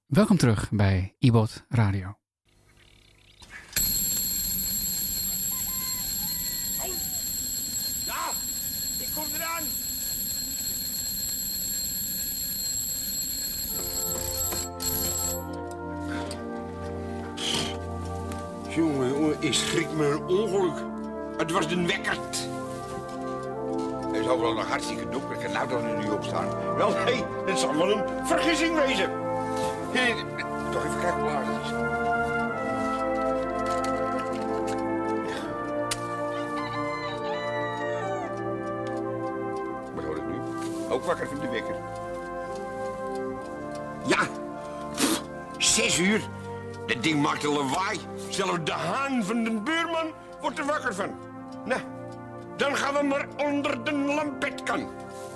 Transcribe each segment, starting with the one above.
Welkom terug bij iBot Radio. Ja, ik kom eraan. Jongen, ik schrik me een ongeluk. Het was een wekker. Het is overal nog hartstikke donker. Ik kan nou toch nu opstaan. Wel, nee, het zal wel een vergissing wezen. Toch even kijken hoe laat het is. Wat hoor ik nu? Ook wakker van de wekker. Ja, 6 uur. Dat ding maakt een lawaai. Zelfs de haan van de buurman wordt er wakker van. Nou, dan gaan we maar onder de lampetkan.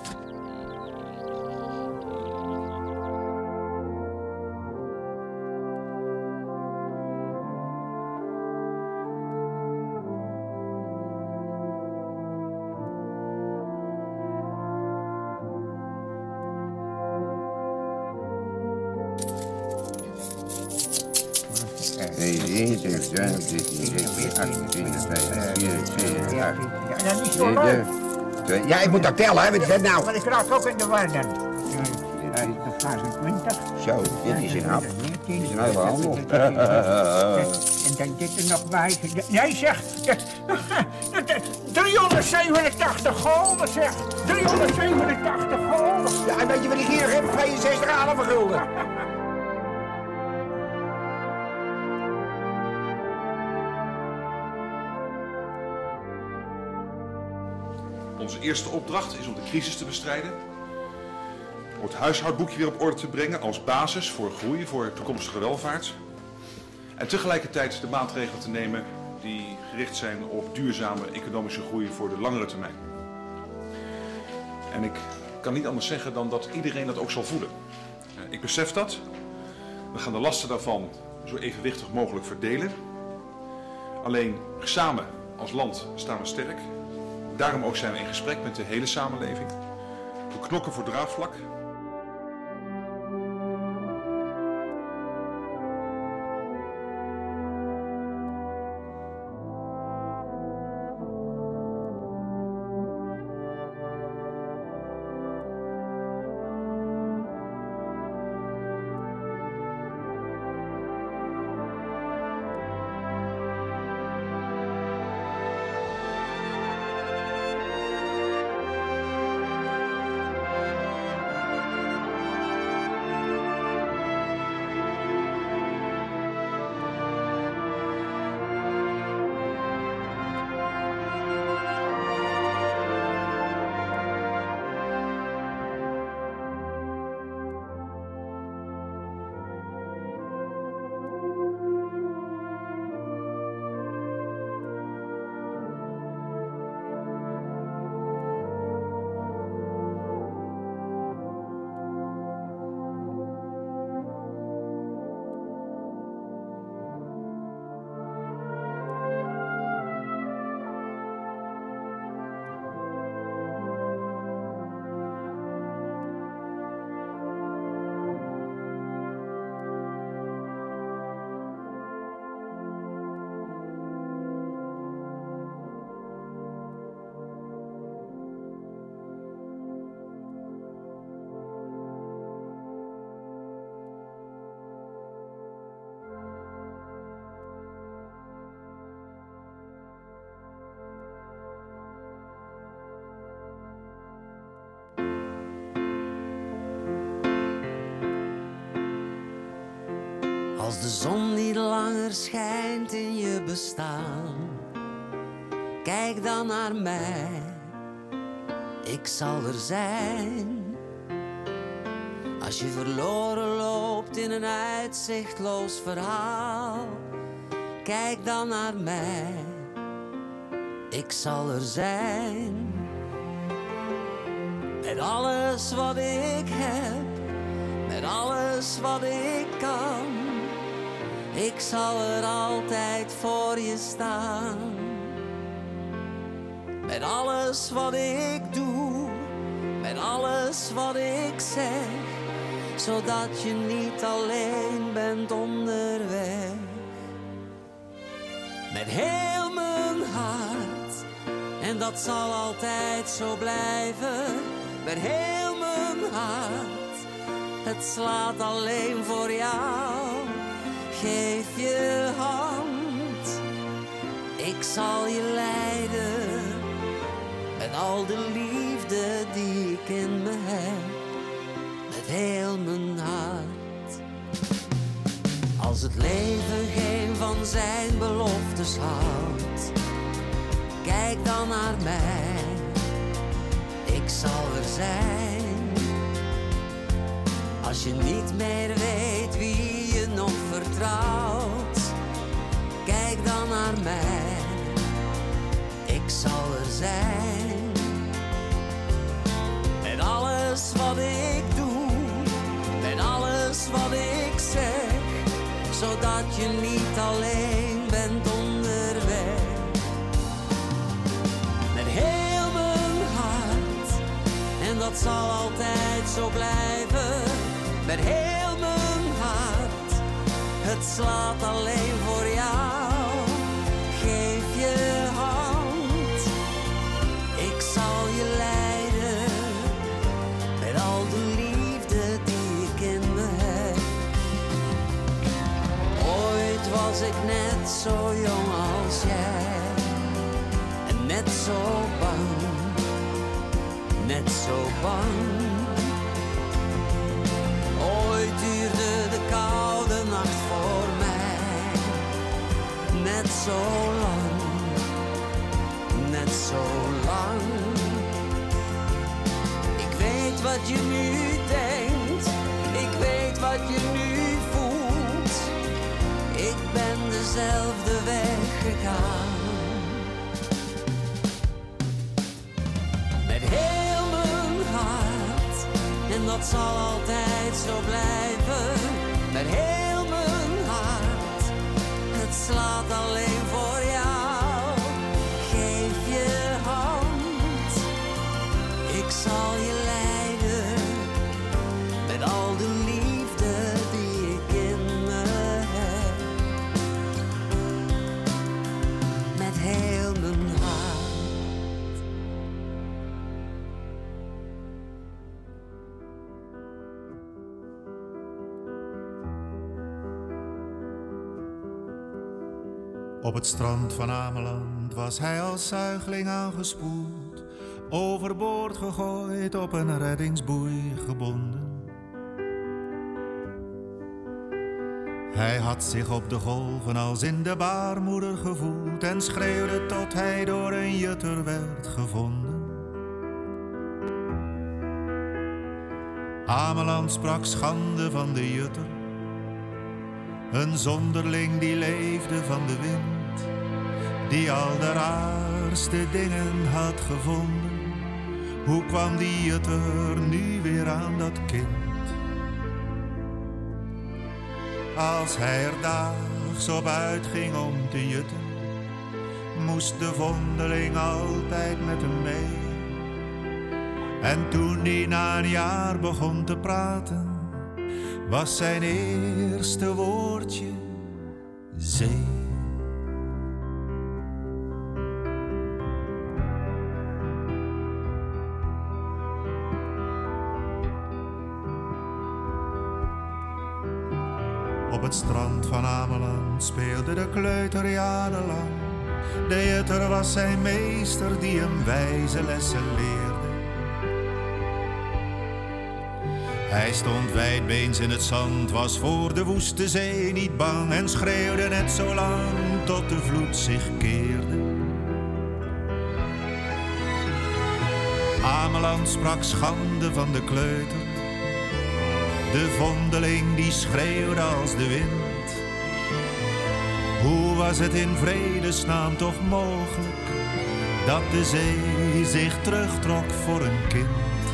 Ja, ik moet dat tellen, hè? Wat is dat nou? Maar ik raak ook in de war dan. Hij is nog 25. Zo, dit is een hap. 19. Dit is een hele handel. En dan dit er nog bij. Nee, zeg. 387 gulden, zeg. 387 gulden. Ja, en weet je wat ik hier heb? 62,5 gulden. Onze eerste opdracht is om de crisis te bestrijden. Om het huishoudboekje weer op orde te brengen als basis voor groei, voor toekomstige welvaart. En tegelijkertijd de maatregelen te nemen die gericht zijn op duurzame economische groei voor de langere termijn. En ik kan niet anders zeggen dan dat iedereen dat ook zal voelen. Ik besef dat. We gaan de lasten daarvan zo evenwichtig mogelijk verdelen. Alleen samen als land staan we sterk. Daarom ook zijn we in gesprek met de hele samenleving. We knokken voor draagvlak. Als de zon niet langer schijnt in je bestaan, kijk dan naar mij, ik zal er zijn. Als je verloren loopt in een uitzichtloos verhaal, kijk dan naar mij, ik zal er zijn. Met alles wat ik heb, met alles wat ik kan, ik zal er altijd voor je staan. Met alles wat ik doe, met alles wat ik zeg, zodat je niet alleen bent onderweg. Met heel mijn hart, en dat zal altijd zo blijven. Met heel mijn hart, het slaat alleen voor jou. Geef je hand, ik zal je leiden. Met al de liefde die ik in me heb. Met heel mijn hart. Als het leven geen van zijn beloftes houdt, kijk dan naar mij, ik zal er zijn. Als je niet meer weet wie je nog vertrouwt, kijk dan naar mij, ik zal er zijn. Met alles wat ik doe, met alles wat ik zeg, zodat je niet alleen bent onderweg. Met heel mijn hart, en dat zal altijd zo blijven. Met heel mijn hart, het slaat alleen voor jou. Geef je hand, ik zal je leiden. Met al de liefde die ik in me heb. Ooit was ik net zo jong als jij. En net zo bang, net zo bang. Ooit duurde de koude nacht voor mij. Net zo lang, net zo lang. Ik weet wat je nu denkt, ik weet wat je nu voelt. Ik ben dezelfde weg gegaan. Met heel mijn hart, en dat zal altijd zo blijven. Met heel mijn hart, het slaat alleen voor jou. Geef je hand, ik zal je leiden. Met al de liefde die ik in me heb. Met heel mijn hart. Op het strand van Ameland was hij als zuigeling aangespoeld, overboord gegooid, op een reddingsboei gebonden. Hij had zich op de golven als in de baarmoeder gevoeld en schreeuwde tot hij door een jutter werd gevonden. Ameland sprak schande van de jutter, een zonderling die leefde van de wind, die al de raarste dingen had gevonden. Hoe kwam die jutter nu weer aan dat kind? Als hij er daags op uitging om te jutten, moest de vondeling altijd met hem mee. En toen hij na een jaar begon te praten, was zijn eerste woordje zee. Op het strand van Ameland speelde de kleuter jarenlang. De jutter was zijn meester die hem wijze lessen leerde. Hij stond wijdbeens in het zand, was voor de woeste zee niet bang en schreeuwde net zo lang tot de vloed zich keerde. Ameland sprak schande van de kleuter, de vondeling die schreeuwde als de wind. Hoe was het in vredesnaam toch mogelijk dat de zee zich terugtrok voor een kind?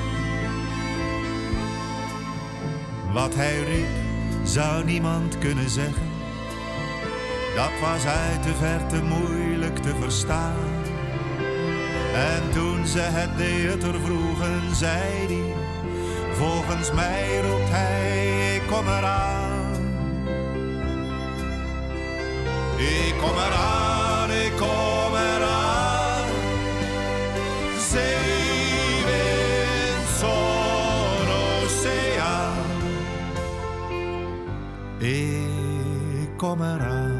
Wat hij riep, zou niemand kunnen zeggen. Dat was uit de verte moeilijk te verstaan. En toen ze het de jutter vroegen, zei hij: volgens mij roept hij, ik kom eraan. ik kom eraan.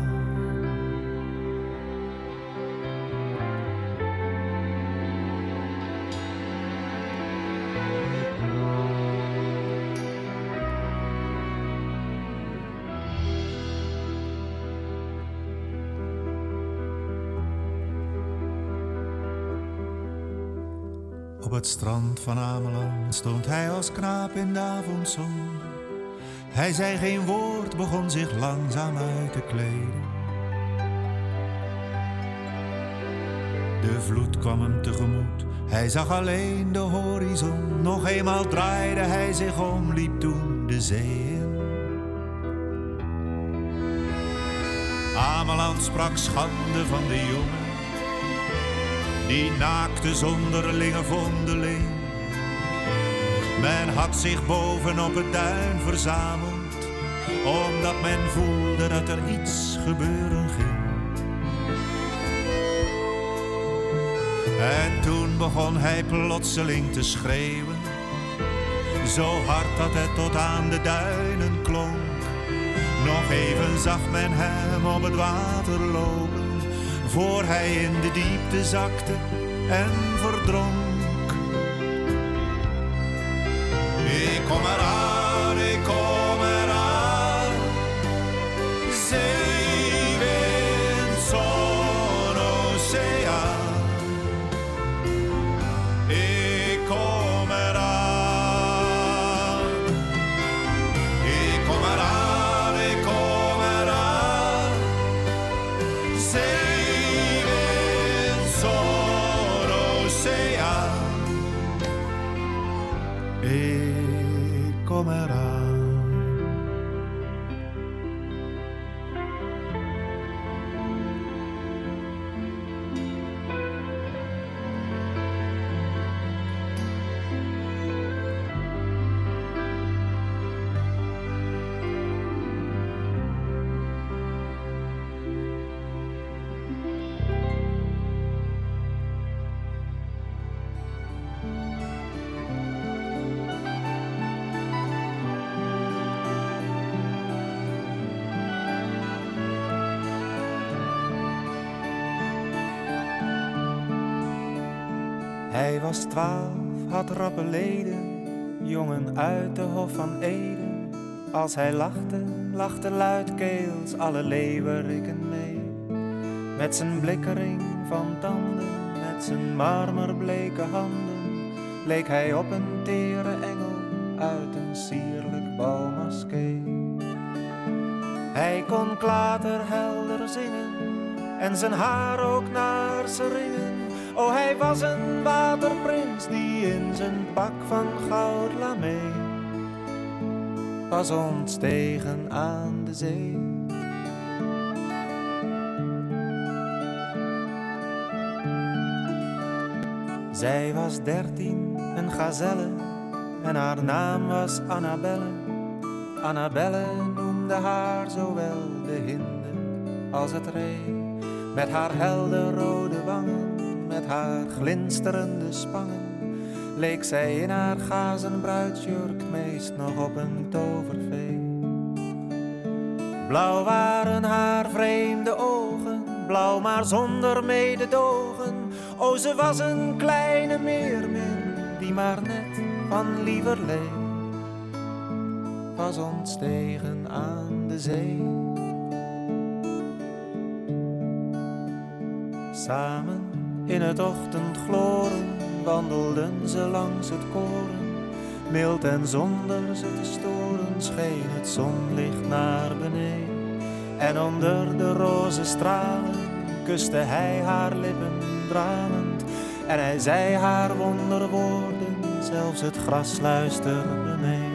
Op het strand van Ameland stond hij als knaap in de avondzon. Hij zei geen woord, begon zich langzaam uit te kleden. De vloed kwam hem tegemoet, hij zag alleen de horizon. Nog eenmaal draaide hij zich om, liep toen de zee in. Ameland sprak schande van de jongen, die naakte zonderlinge vondeling. Men had zich bovenop het duin verzameld, omdat men voelde dat er iets gebeuren ging. En toen begon hij plotseling te schreeuwen, zo hard dat het tot aan de duinen klonk. Nog even zag men hem op het water lopen, voor hij in de diepte zakte en verdronk. Ik kom eraan, ik kom eraan. Zee, wind, zon, oceaan. Ik kom eraan. Ik kom eraan, ik kom eraan. Zee, wind, zon, oceaan. Ik kom eraan. Hij was 12, had rappe leden, jongen uit de Hof van Eden. Als hij lachte, lachte luidkeels alle leeuweriken mee. Met zijn blikkering van tanden, met zijn marmerbleke handen, leek hij op een tere engel uit een sierlijk balmaskee. Hij kon klaterhelder zingen en zijn haar ook naar zijn ringen. Oh, hij was een waterprins die in zijn pak van goud lamee was ontstegen aan de zee. Zij was 13, een gazelle, en haar naam was Annabelle. Annabelle noemde haar zowel de hinde als het ree. Met haar helder rode wangen, met haar glinsterende spangen, leek zij in haar gazen bruidsjurk meest nog op een tovervee. Blauw waren haar vreemde ogen, blauw maar zonder mededogen. O, ze was een kleine meermin, die maar net van lieverlee was ontstegen aan de zee. Samen in het ochtendgloren wandelden ze langs het koren. Mild en zonder ze te storen scheen het zonlicht naar beneden. En onder de roze stralen kuste hij haar lippen dralend. En hij zei haar wonderwoorden, zelfs het gras luisterde mee.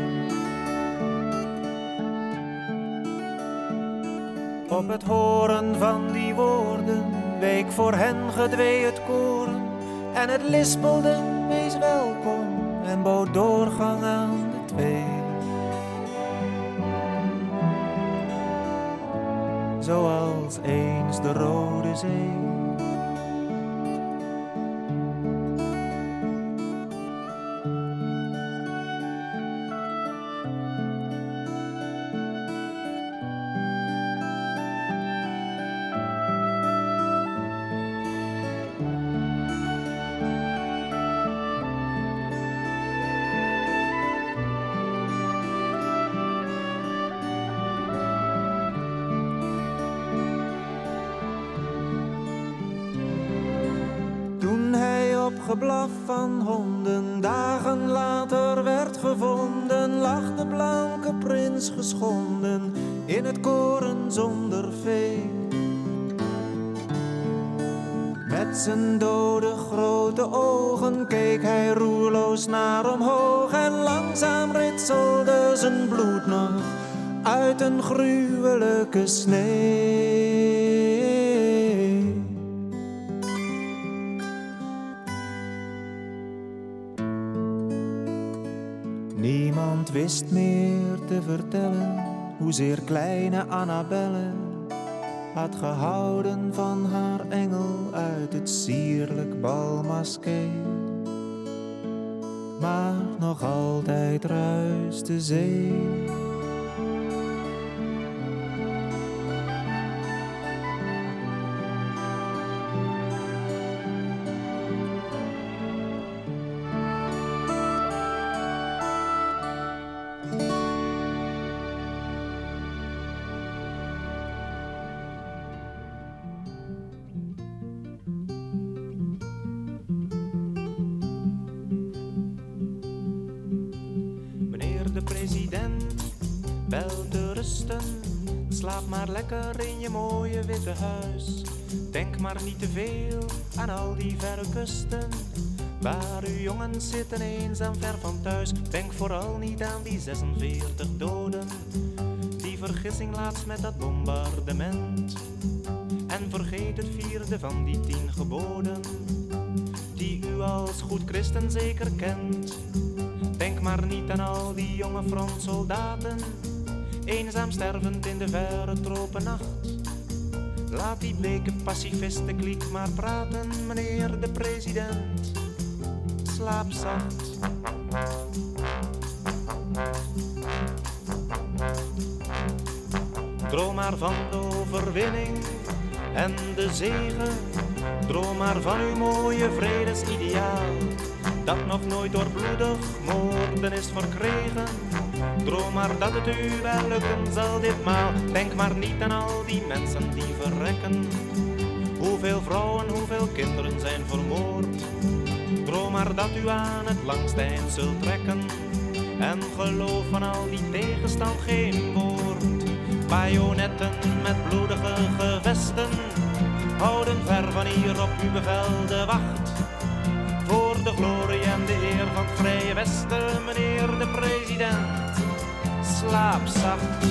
Op het horen van die woorden week voor hen gedwee het koren. En het lispelde, wees welkom, en bood doorgang aan de twee. Zoals eens de Rode Zee. geblaf van honden. Dagen later werd gevonden, lag de blanke prins geschonden in het koren zonder vee. Met zijn dode grote ogen keek hij roerloos naar omhoog en langzaam ritselde zijn bloed nog uit een gruwelijke snee. Niemand wist meer te vertellen hoezeer kleine Annabelle had gehouden van haar engel uit het sierlijk balmaskee. Maar nog altijd ruist de zee. Slaap maar lekker in je mooie witte huis. Denk maar niet te veel aan al die verre kusten, waar uw jongens zitten eenzaam ver van thuis. Denk vooral niet aan die 46 doden, die vergissing laatst met dat bombardement. En vergeet het 4e van die 10 geboden, die u als goed christen zeker kent. Denk maar niet aan al die jonge frontsoldaten, eenzaam stervend in de verre tropennacht. Laat die bleke pacifistenkliek maar praten, meneer de president. Slaap zacht. Droom maar van de overwinning en de zegen. Droom maar van uw mooie vredesideaal, dat nog nooit door bloedig moorden is verkregen. Droom maar dat het u wel lukken zal ditmaal. Denk maar niet aan al die mensen die verrekken. Hoeveel vrouwen, hoeveel kinderen zijn vermoord. Droom maar dat u aan het langste eind zult trekken. En geloof van al die tegenstand geen woord. Bajonetten met bloedige gevesten houden ver van hier op uw bevel de wacht. Voor de glorie en de eer van het Vrije Westen, meneer de president. Slaap zacht.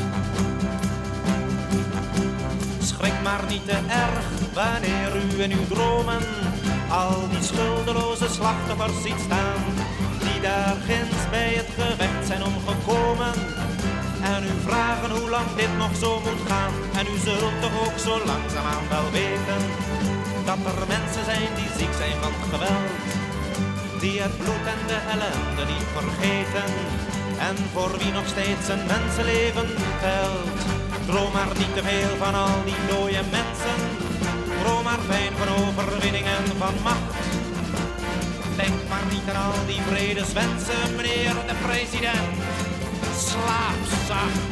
Schrik maar niet te erg wanneer u in uw dromen al die schuldeloze slachtoffers ziet staan, die daar ginds bij het gevecht zijn omgekomen. En u vragen hoe lang dit nog zo moet gaan. En u zult toch ook zo langzaamaan wel weten dat er mensen zijn die ziek zijn van het geweld, die het bloed en de ellende niet vergeten, en voor wie nog steeds een mensenleven telt. Droom maar niet te veel van al die dode mensen. Droom maar fijn van overwinning en van macht. Denk maar niet aan al die vredeswensen, meneer de president. Slaap zacht.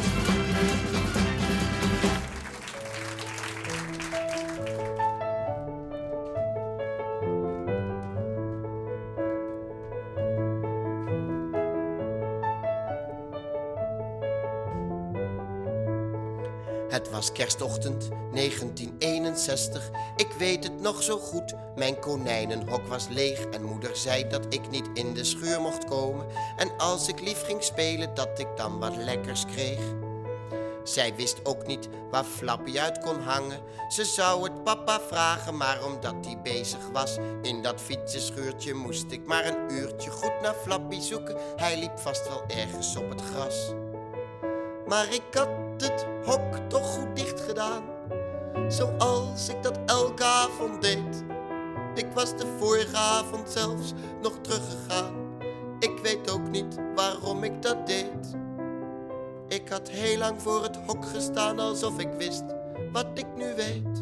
Het was kerstochtend 1961, ik weet het nog zo goed. Mijn konijnenhok was leeg en moeder zei dat ik niet in de schuur mocht komen. En als ik lief ging spelen, dat ik dan wat lekkers kreeg. Zij wist ook niet waar Flappy uit kon hangen. Ze zou het papa vragen, maar omdat hij bezig was in dat fietsenschuurtje, moest ik maar een uurtje goed naar Flappy zoeken. Hij liep vast wel ergens op het gras. Maar ik had het hok toch goed dicht gedaan, zoals ik dat elke avond deed. Ik was de vorige avond zelfs nog teruggegaan. Ik weet ook niet waarom ik dat deed. Ik had heel lang voor het hok gestaan, alsof ik wist wat ik nu weet.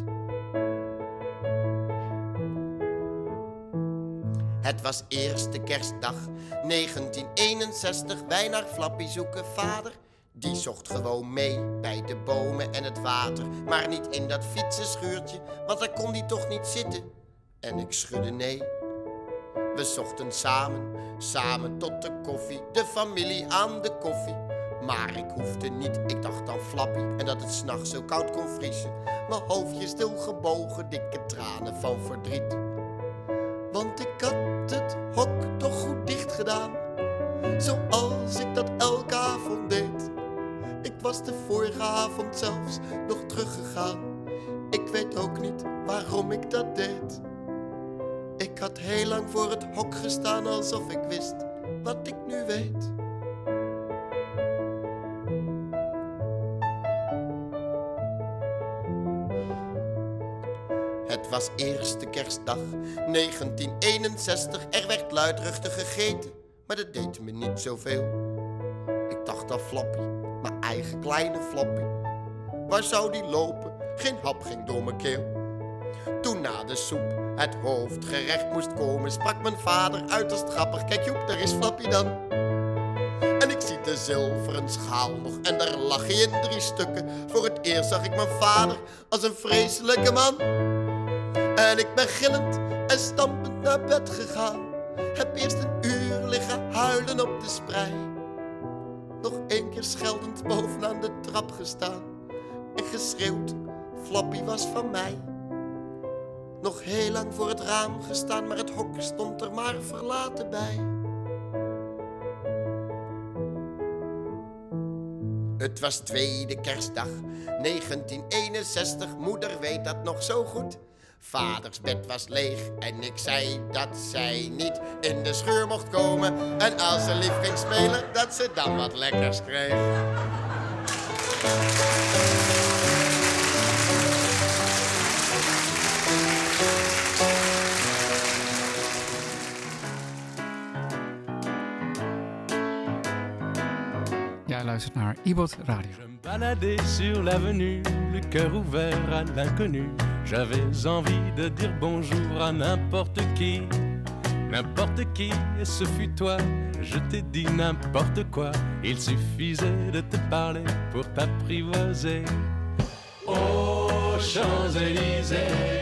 Het was eerste kerstdag 1961, wij naar Flappy zoeken. Vader, die zocht gewoon mee bij de bomen en het water, maar niet in dat fietsenschuurtje, want daar kon hij toch niet zitten. En ik schudde nee. We zochten samen tot de koffie, de familie aan de koffie. Maar ik hoefde niet, ik dacht aan Flappy en dat het 's nachts zo koud kon vriezen. Mijn hoofdje stil gebogen, dikke tranen van verdriet. Want ik had het hok toch goed dicht gedaan, zoals ik dat elke avond deed. Ik was de vorige avond zelfs nog teruggegaan. Ik weet ook niet waarom ik dat deed. Ik had heel lang voor het hok gestaan alsof ik wist wat ik nu weet. Het was eerste kerstdag 1961. Er werd luidruchtig gegeten, maar dat deed me niet zoveel. Ik dacht aan Flappy, mijn eigen kleine Flappy. Waar zou die lopen? Geen hap ging door mijn keel. Toen na de soep het hoofdgerecht moest komen, sprak mijn vader uiterst grappig: kijk Joep, daar is Flappy dan. En ik zie de zilveren schaal nog en daar lag hij in 3 stukken. Voor het eerst zag ik mijn vader als een vreselijke man. En ik ben gillend en stampend naar bed gegaan. Heb eerst een uur liggen huilen op de sprei. Nog 1 keer scheldend bovenaan de trap gestaan en geschreeuwd: Flappy was van mij. Nog heel lang voor het raam gestaan, maar het hok stond er maar verlaten bij. Het was tweede kerstdag 1961, moeder weet dat nog zo goed. Vaders bed was leeg en ik zei dat zij niet in de schuur mocht komen. En als ze lief ging spelen, dat ze dan wat lekkers kreeg. Jij luistert naar Ibot Radio. Je me baladais sur l'avenue, le cœur ouvert à l'inconnu. J'avais envie de dire bonjour à n'importe qui, et ce fut toi. Je t'ai dit n'importe quoi, il suffisait de te parler pour t'apprivoiser. Aux Champs-Élysées,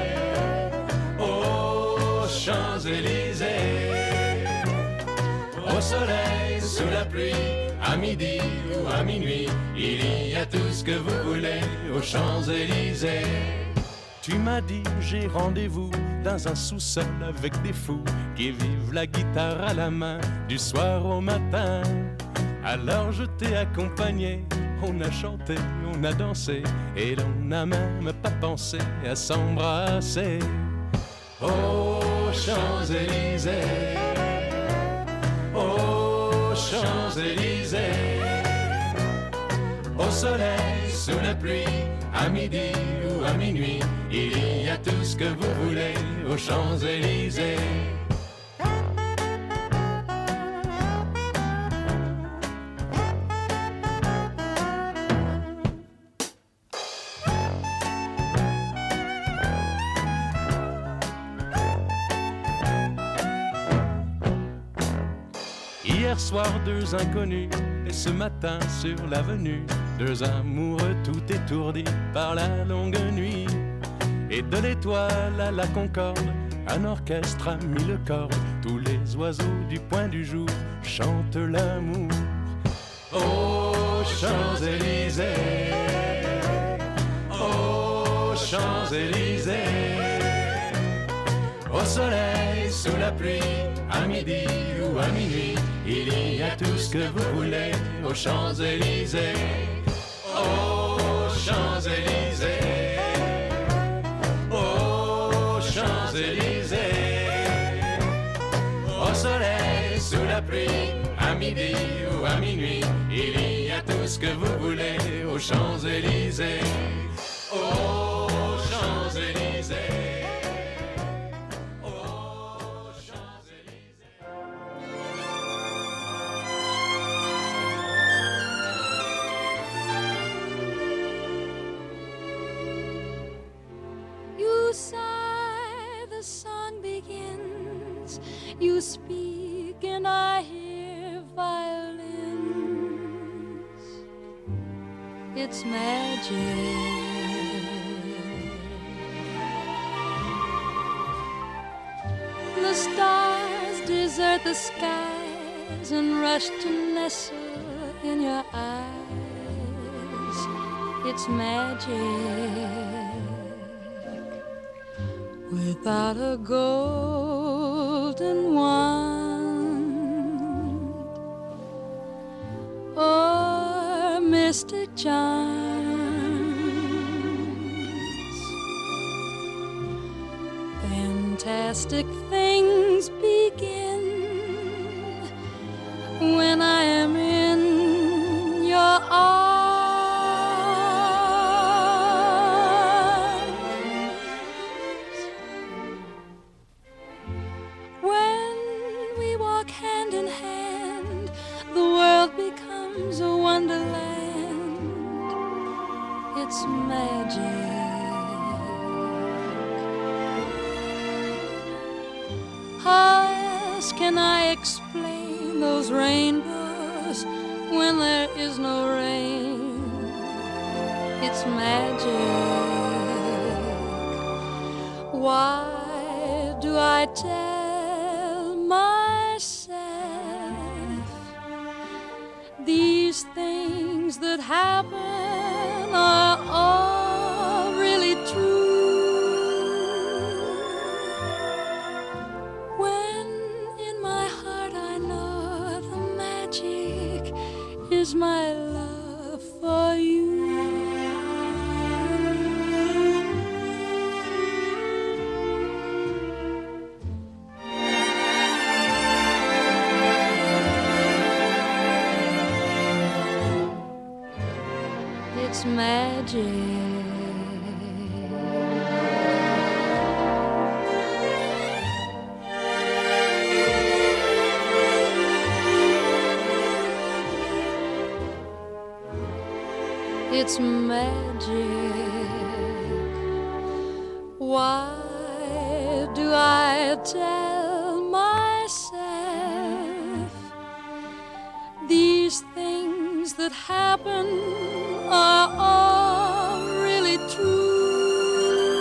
aux Champs-Élysées, au soleil, sous la pluie, à midi ou à minuit, il y a tout ce que vous voulez aux Champs-Élysées. Tu m'as dit j'ai rendez-vous dans un sous-sol avec des fous qui vivent la guitare à la main du soir au matin. Alors je t'ai accompagné, on a chanté, on a dansé et l'on n'a même pas pensé à s'embrasser. Aux Champs-Élysées, aux Champs-Élysées, au soleil, sous la pluie, à midi ou à minuit, il y a tout ce que vous voulez aux Champs-Élysées. Hier soir, 2 inconnus, et ce matin sur l'avenue, 2 amoureux tout étourdis par la longue nuit. Et de l'étoile à la Concorde, un orchestre a mis le corps. Tous les oiseaux du point du jour chantent l'amour. Aux Champs-Élysées, aux Champs-Élysées, au soleil, sous la pluie, à midi ou à minuit, il y a tout ce que vous voulez aux Champs-Élysées. Aux Champs-Élysées, aux Champs-Élysées, au soleil, sous la pluie, à midi ou à minuit, il y a tout ce que vous voulez aux Champs-Élysées. Aux Champs-Élysées. You speak and I hear violins. It's magic. The stars desert the skies and rush to nestle in your eyes. It's magic without a golden wand or mystic charms. Fantastic things begin when I am in your arms. When we walk hand in hand, the world becomes a wonderland. It's magic. How else can I explain those rainbows when there is no rain? It's magic. Why do I tell myself these things that happen are all really true? When in my heart I know the magic is my love for you. It's magic. It's magic. Why do I tell myself these things that happen are all really true?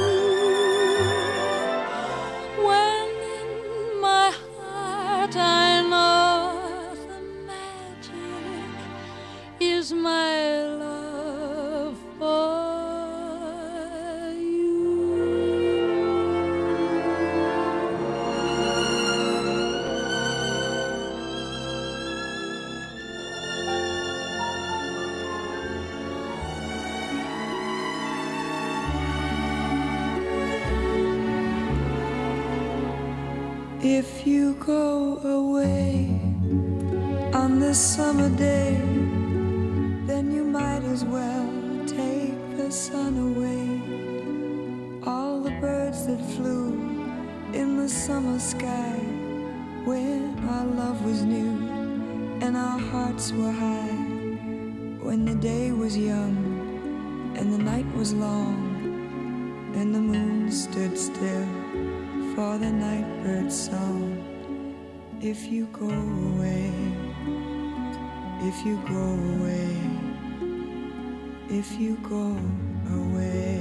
When in my heart I know the magic is my love for you. If you go away on this summer day, then you might as well take the sun away. All the birds that flew in the summer sky when our love was new and our hearts were high, when the day was young and the night was long and the moon stood still for the nightbird's song. If you go away, if you go away, if you go away.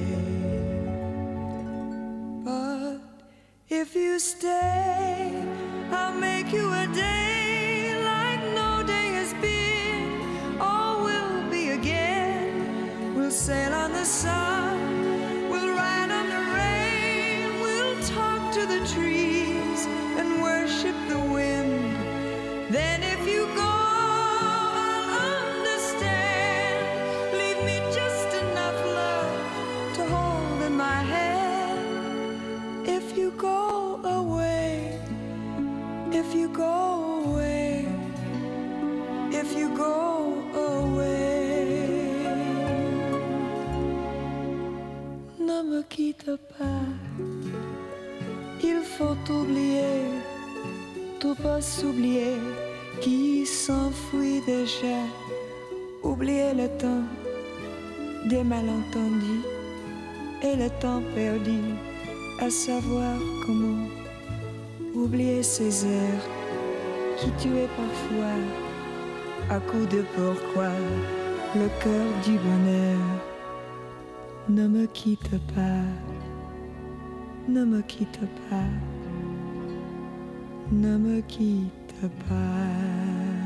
But if you stay, I'll make you a day like no day has been. All will be again. We'll sail on the sun, we'll ride on the rain, we'll talk to the trees and worship the wind. Then if you go, I'll understand. Leave me just enough love to hold in my hand. If you go away, if you go away, if you go away. Ne me quitte pas, il faut oublier, tout pas s'oublier qui s'enfuit déjà. Oublier le temps des malentendus et le temps perdu, à savoir comment oublier ces heures qui tuaient parfois à coups de pourquoi le cœur du bonheur. Ne me quitte pas, ne me quitte pas, ne me quitte pas.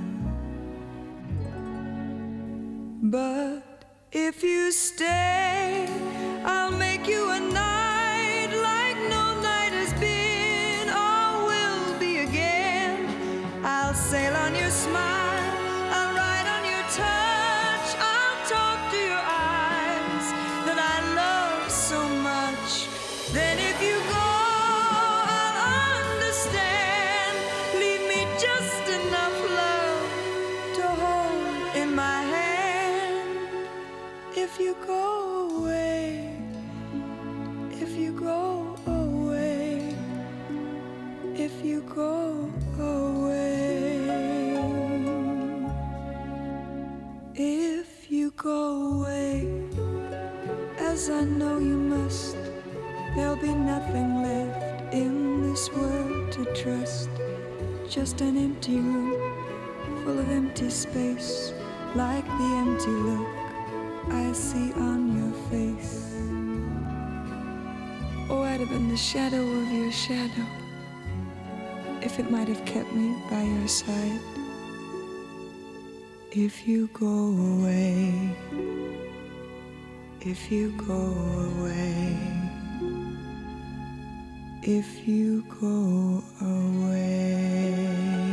But if you stay, I'll make you a night like no night has been or will be again. I'll sail on your smile, I'll ride on your touch, I'll talk to your eyes that I love so much. Then if you go, I'll understand. Leave me just enough love to hold in my hand. If you go away, if you go away, if you go away, if you go away, as I know you must, there'll be nothing left in this world to trust. Just an empty room full of empty space, like the empty look I see on your face. Oh, I'd have been the shadow of your shadow if it might have kept me by your side. If you go away, if you go away, if you go away,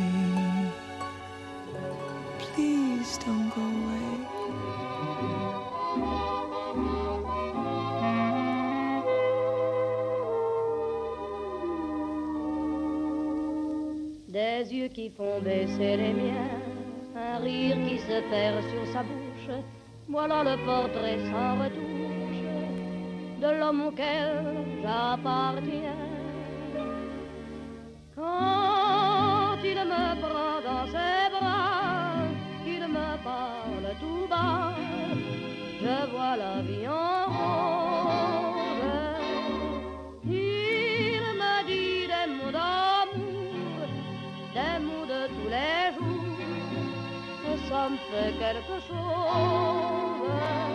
please don't go away. Des yeux qui font baisser les miens, un rire qui se perd sur sa bouche, voilà le portrait sans retouche de l'homme auquel j'appartiens. Quand il me prend dans ses bras, qu'il me parle tout bas, je vois la vie en rose. Il me dit des mots d'amour, des mots de tous les jours, et ça me fait quelque chose.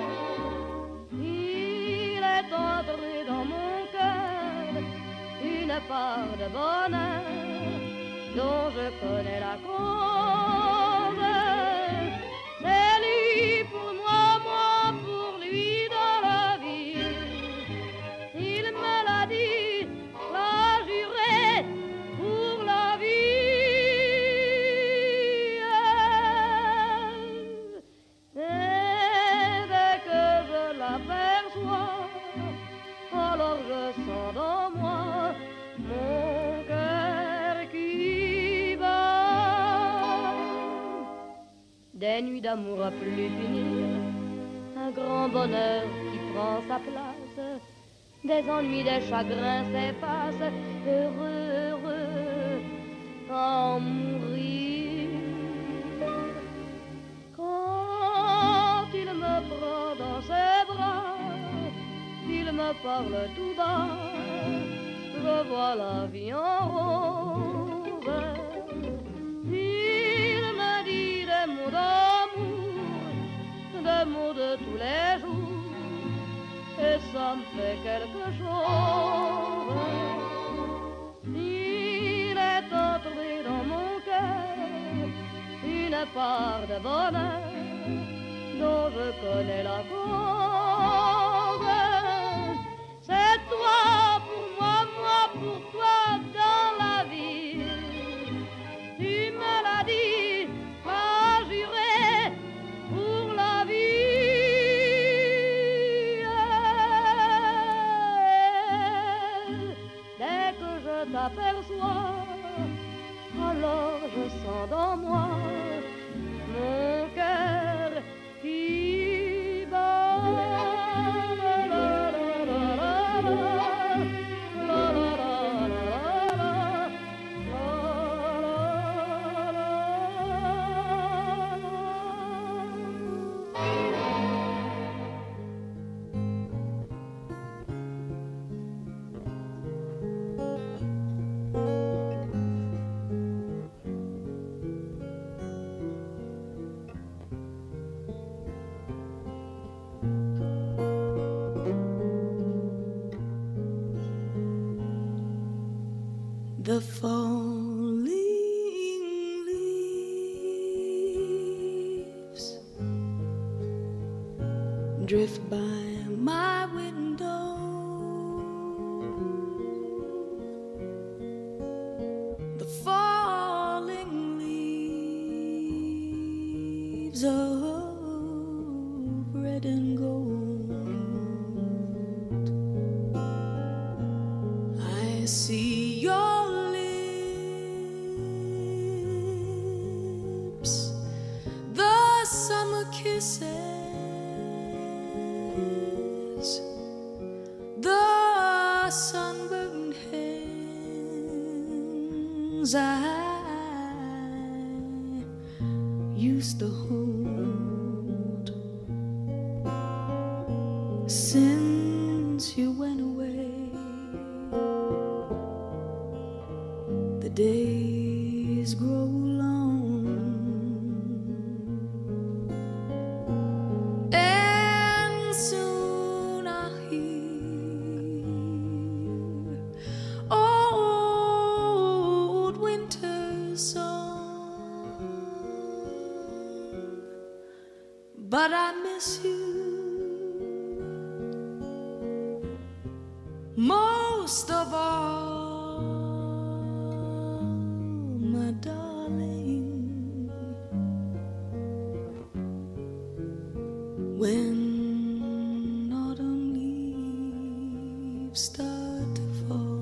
Il est entré dans mon cœur une part de bonheur dont je connais la cause. C'est lui pour moi, moi pour lui dans la vie. Il me l'a dit, l'a juré pour la vie. Et dès que je l'aperçois, alors je sens dans moi mon cœur qui bat. Des nuits d'amour à plus finir, un grand bonheur qui prend sa place, des ennuis, des chagrins s'effacent, heureux, heureux, en mourir. Quand il me prend dans ses bras, il me parle tout bas, je vois la vie en rose. Il me dit des mots d'amour, des mots de tous les jours, et ça me fait quelque chose. Il est entré dans mon cœur une part de bonheur dont je connais la cause. C'est toi pour moi, moi pour toi dans la vie. Tu me l'as dit, m'as juré pour la vie. Dès que je t'aperçois, alors je sens dans moi mon cœur qui bat. The phone by my window. The falling leaves of red and gold. I see your lips, the summer kisses, the sunburned hands I used to hold. Since you went away, the days grow long, and soon I'll hear old winter's song. But I miss you most of all, my darling. When autumn leaves start to fall.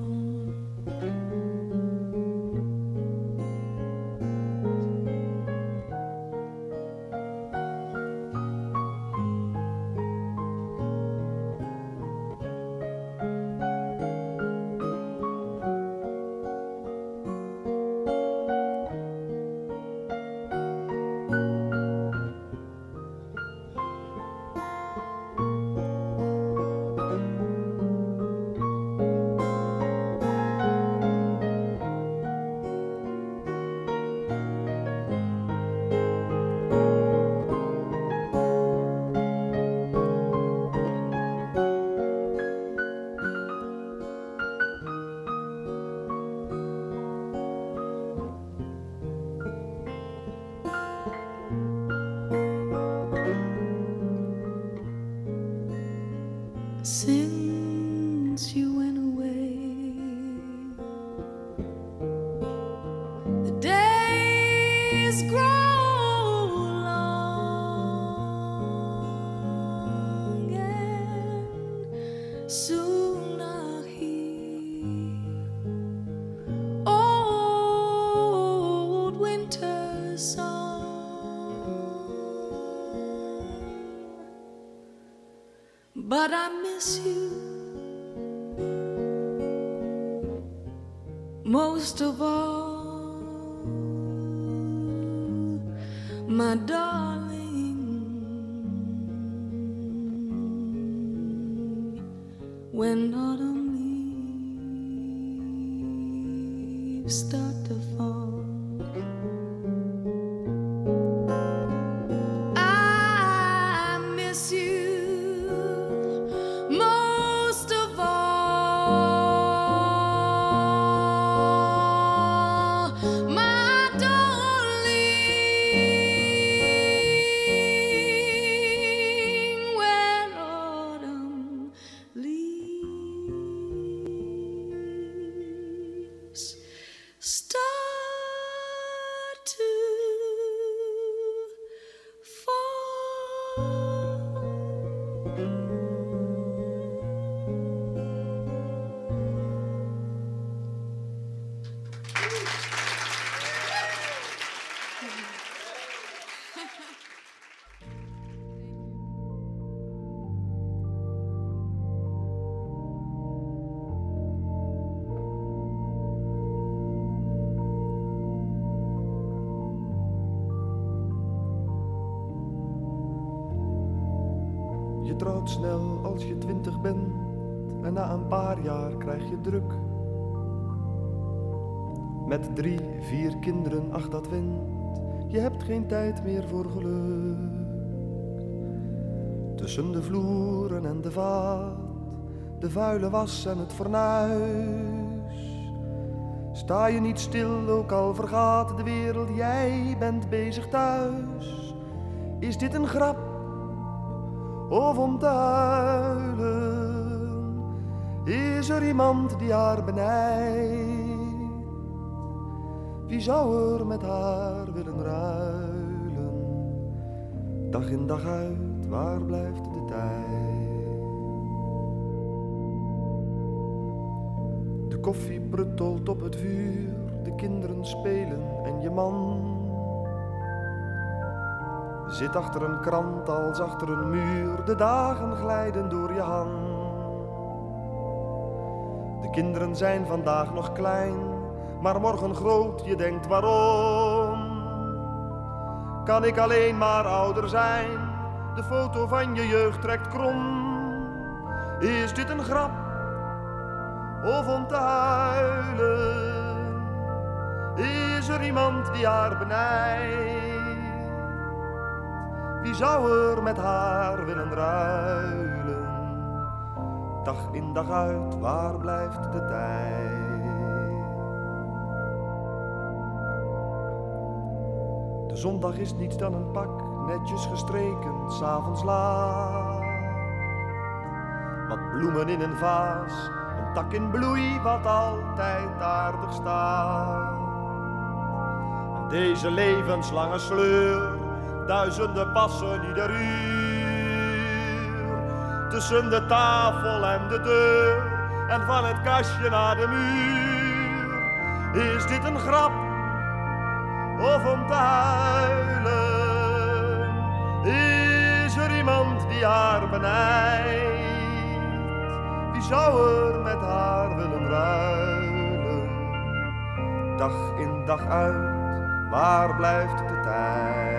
Since you went away, the days grow long, and soon I'll hear old winter's song. But I miss you most of all, my darling. When autumn leaves start to fall, I miss you most of all, my darling. When autumn leaves start to fall. Je trouwt snel als je 20 bent en na een paar jaar krijg je druk. Met 3, 4 kinderen, ach dat wint, je hebt geen tijd meer voor geluk. Tussen de vloeren en de vaat, de vuile was en het fornuis, sta je niet stil, ook al vergaat de wereld, jij bent bezig thuis. Is dit een grap? of om te huilen. Is er iemand die haar benijdt? Wie zou er met haar willen ruilen? Dag in dag uit, waar blijft de tijd? De koffie pruttelt op het vuur, de kinderen spelen en je man zit achter een krant als achter een muur, de dagen glijden door je hand. De kinderen zijn vandaag nog klein, maar morgen groot, je denkt waarom? Kan ik alleen maar ouder zijn, de foto van je jeugd trekt krom. Is dit een grap, of om te huilen? Is er iemand die haar benijdt? Wie zou er met haar willen ruilen? Dag in dag uit, waar blijft de tijd? De zondag is niets dan een pak, netjes gestreken, 's avonds laat. Wat bloemen in een vaas, een tak in bloei, wat altijd aardig staat. Aan deze levenslange sleur, duizenden passen ieder uur. Tussen de tafel en de deur, en van het kastje naar de muur. Is dit een grap, of om te huilen? Is er iemand die haar benijdt? Wie zou er met haar willen ruilen? Dag in dag uit, waar blijft de tijd?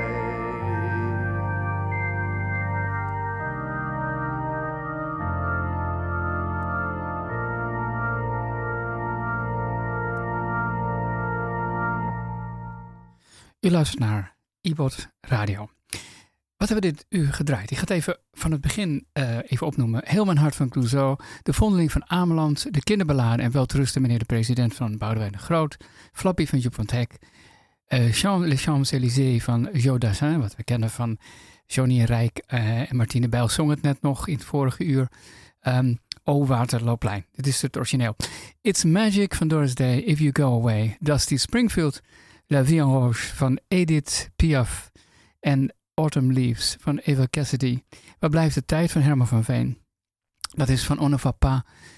U luistert naar Ibot Radio. Wat hebben we dit uur gedraaid? Ik ga het even van het begin even opnoemen. Heel mijn hart van Clouseau, De Vondeling van Ameland, De Kinderballade en Welterusten meneer de president van Boudewijn de Groot, Flappy van Joep van het Hek, Les Champs-Élysées van Joe Dassin, wat we kennen van Johnny Rijk en Martine Bijl zong het net nog in het vorige uur. O Waterloopplein, dit is het origineel. It's Magic van Doris Day, If You Go Away, Dusty Springfield, La Vie en Rose van Edith Piaf en Autumn Leaves van Eva Cassidy. Waar blijft de tijd van Herman van Veen? Dat is van On ne va pas,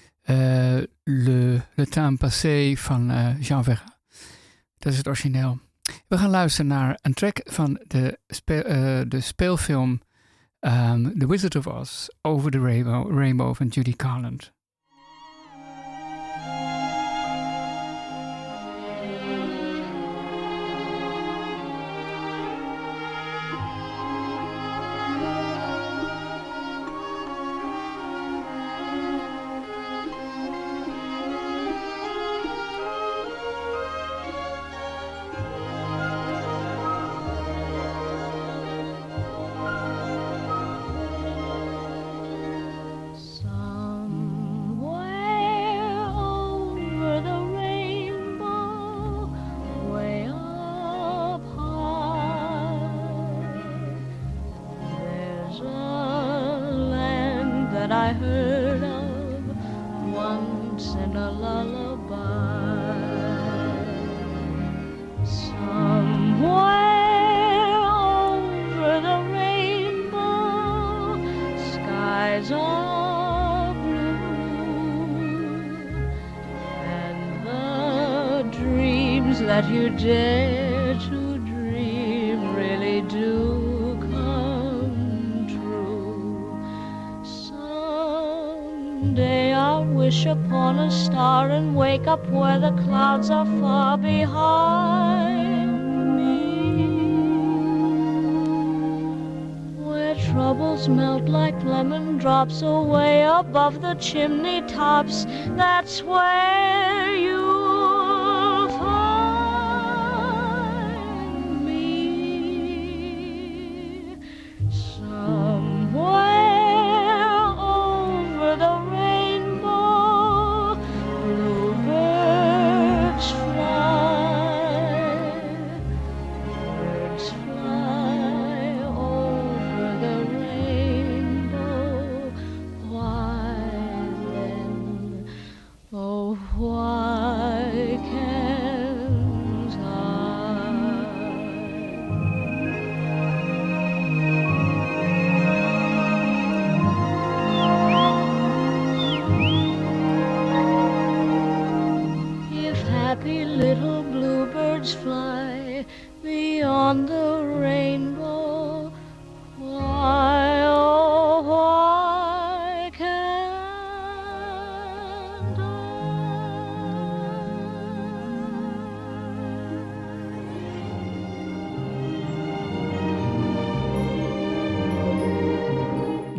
le temps passé van Jean Verga. Dat is het origineel. We gaan luisteren naar een track van de speelfilm The Wizard of Oz, Over the Rainbow van Judy Garland. I heard of once in a lullaby. Somewhere over the rainbow, skies are blue, and the dreams that you dare to dream really do. Someday I'll wish upon a star and wake up where the clouds are far behind me, where troubles melt like lemon drops away above the chimney tops. That's where you'll find me. Somewhere birds fly over the rainbow.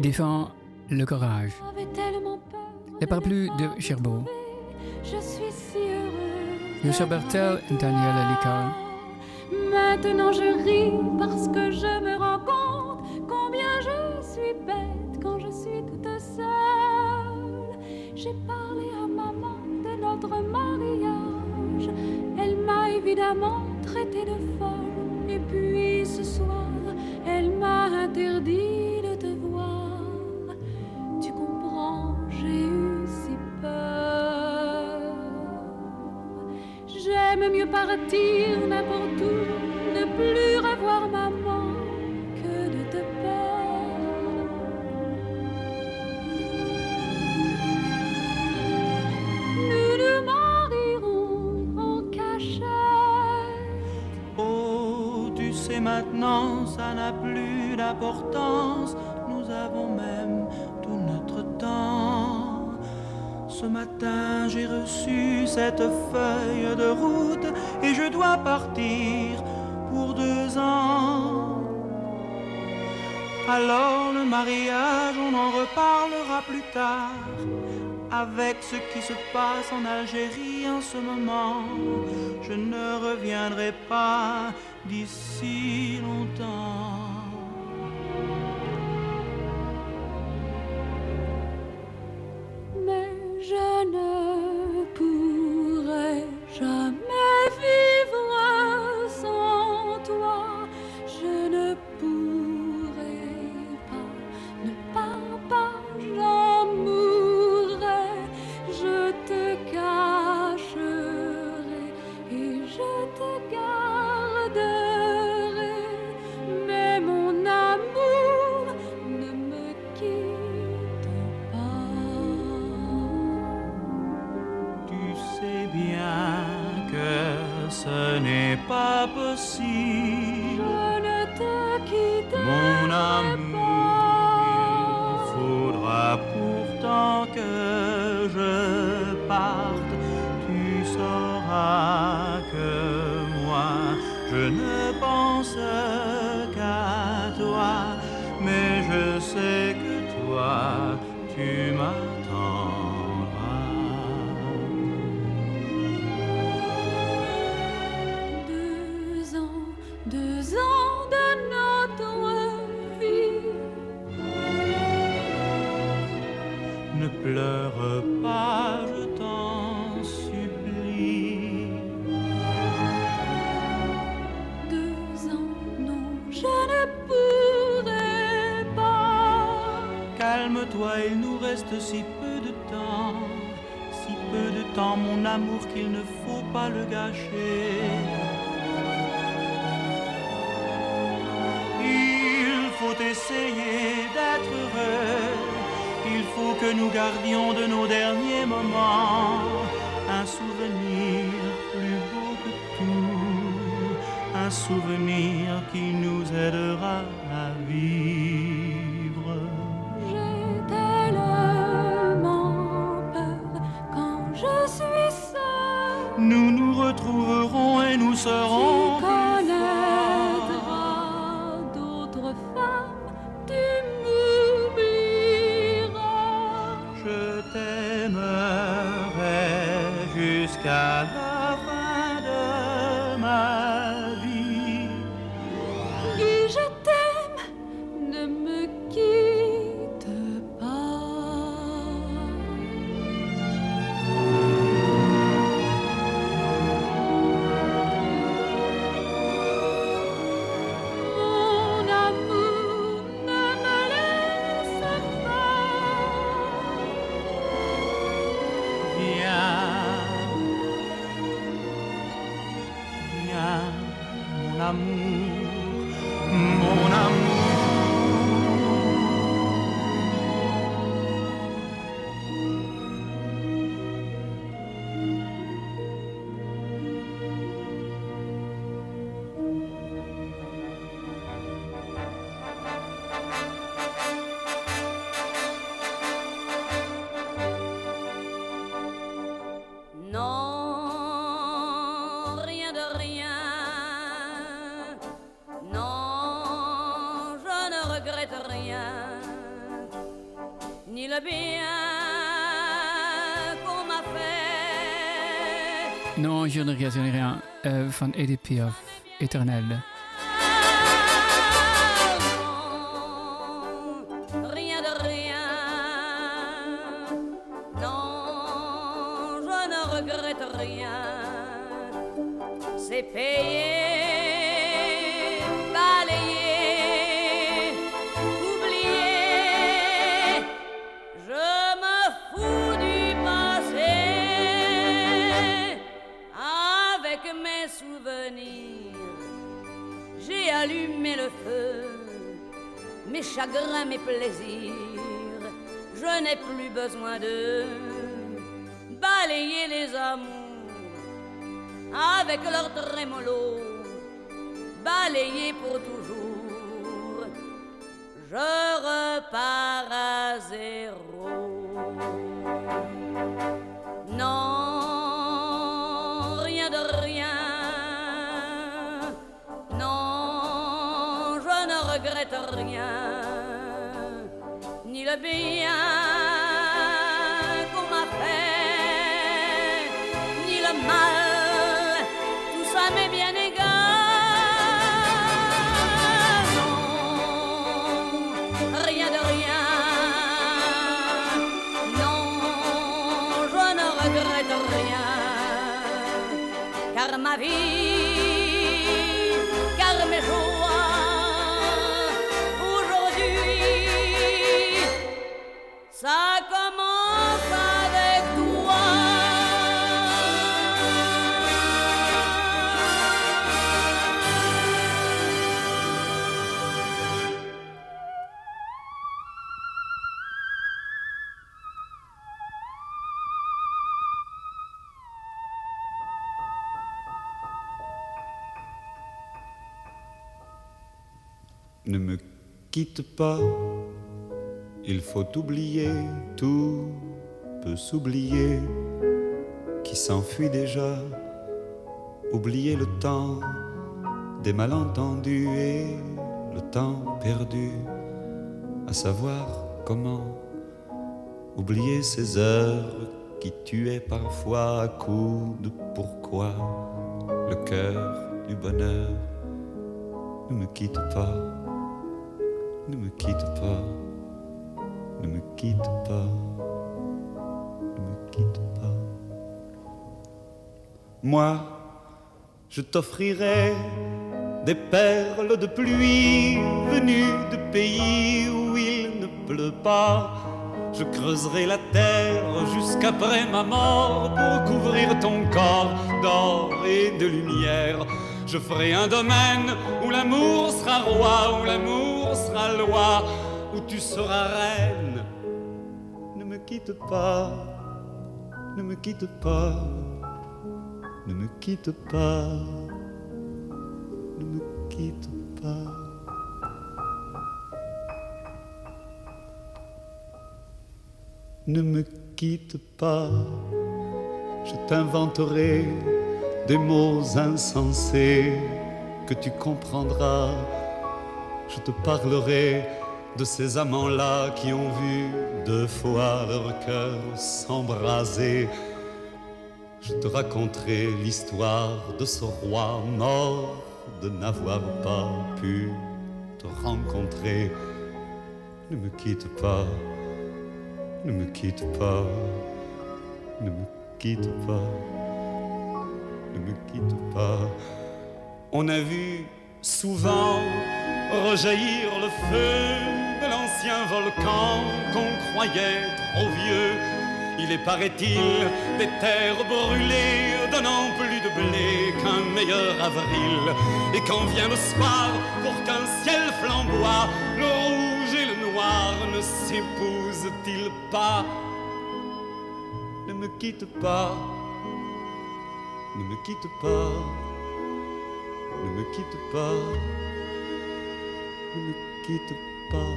défend le courage. J'avais tellement peur. Les parapluies de Cherbourg. Je suis si heureuse. José Bertel en Daniela Licard. Maintenant je ris parce que je me rends compte combien je suis bête quand je suis toute seule. J'ai parlé à maman de notre mariage. Elle m'a évidemment traité de folle. Et puis ce soir, elle m'a interdit de te voir. Tu comprends, j'ai eu si peur. J'aime mieux partir n'importe où, ne plus revoir maman que de te perdre. Nous nous marierons en cachette. Oh, tu sais maintenant, ça n'a plus d'importance. Nous avons même tout notre temps. Ce matin, j'ai reçu cette feuille de route et je dois partir pour 2 ans. Alors le mariage, on en reparlera plus tard. Avec ce qui se passe en Algérie en ce moment, je ne reviendrai pas d'ici longtemps. Mais je ne pourrai jamais vivre sans toi. Je ne pourrai pas, ne pars pas, j'en mourrai. Je te cacherai et je te garderai. Mais mon amour ne me quitte pas. Tu sais bien que ce n'est pas possible. Je ne te quitterai Mon amour, il faudra pourtant que je parte. Tu sauras que moi, je ne pense qu'à toi. Mais je sais que toi, tu m'attendras. 2 ans de notre vie. Ne pleure pas, je t'en supplie. 2 ans, non, je ne pourrai pas. Calme-toi, il nous reste si peu de temps. Si peu de temps, mon amour, qu'il ne faut pas le gâcher. Il faut essayer d'être heureux. Il faut que nous gardions de nos derniers moments un souvenir plus beau que tout, un souvenir qui nous aidera à vivre. J'ai tellement peur quand je suis seule. Nous nous retrouverons et nous serons Tu connaîtras d'autres femmes, tu m'oublieras. Je t'aimerai jusqu'à la fin de ma vie. Et je t'aime, ne me quitte pas. Mon amour, ne me laisse pas. Viens, ni le bien qu'on m'a fait. Non, je ne regrette rien van Edith Piaf, Éternelle. Rien de rien, non, je ne regrette rien. C'est payé, balayé, oublié. Je me fous du passé. Avec mes souvenirs, j'ai allumé le feu. Mes chagrins, mes plaisirs, je n'ai plus besoin de balayer les amours avec leur trémolo, balayer pour toujours. Je repars à zéro. Non, rien de rien. Non, je ne regrette rien, ni le bien qu'on m'a fait, ni le mal, tout ça m'est bien égal. Non, rien de rien. Non, je ne regrette rien, car ma vie, car mes joies, aujourd'hui, ça commence avec toi. Ne me quitte pas, il faut oublier, tout peut s'oublier, qui s'enfuit déjà, oublier le temps des malentendus et le temps perdu, à savoir comment oublier ces heures qui tuaient parfois à coups de pourquoi le cœur du bonheur. Ne me quitte pas. Ne me quitte pas, ne me quitte pas, ne me quitte pas. Moi, je t'offrirai des perles de pluie venues de pays où il ne pleut pas. Je creuserai la terre jusqu'après ma mort pour couvrir ton corps d'or et de lumière. Je ferai un domaine où l'amour sera roi, où l'amour sera loi, où tu seras reine. Ne me quitte pas, ne me quitte pas, ne me quitte pas, ne me quitte pas. Ne me quitte pas, je t'inventerai des mots insensés que tu comprendras. Je te parlerai de ces amants-là qui ont vu 2 fois leur cœur s'embraser. Je te raconterai l'histoire de ce roi mort de n'avoir pas pu te rencontrer. Ne me quitte pas, ne me quitte pas, ne me quitte pas. Ne me quitte pas. On a vu souvent rejaillir le feu de l'ancien volcan qu'on croyait trop vieux. Il est, paraît-il, des terres brûlées donnant plus de blé qu'un meilleur avril. Et quand vient le soir, pour qu'un ciel flamboie, le rouge et le noir ne s'épousent-ils pas? Ne me quitte pas. Ne me quitte pas, ne me quitte pas, ne me quitte pas.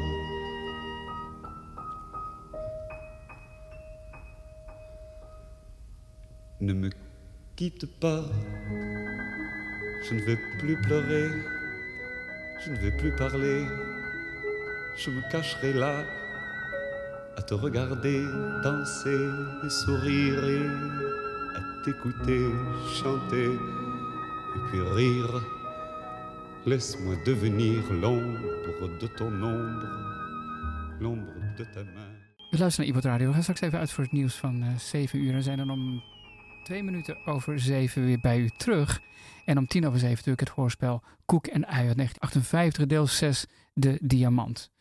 Ne me quitte pas, je ne vais plus pleurer, je ne vais plus parler, je me cacherai là, à te regarder danser et sourire et à t'écouter chanter et puis rire. Laisse-moi devenir l'ombre de ton ombre, l'ombre de ta main. We luisteren naar Ibot Radio. We gaan straks even uit voor het nieuws van 7 uur. En zijn dan om 2 minuten over 7 weer bij u terug. En om 7:10 natuurlijk het hoorspel Koek en Ui uit 1958, deel 6, De Diamant.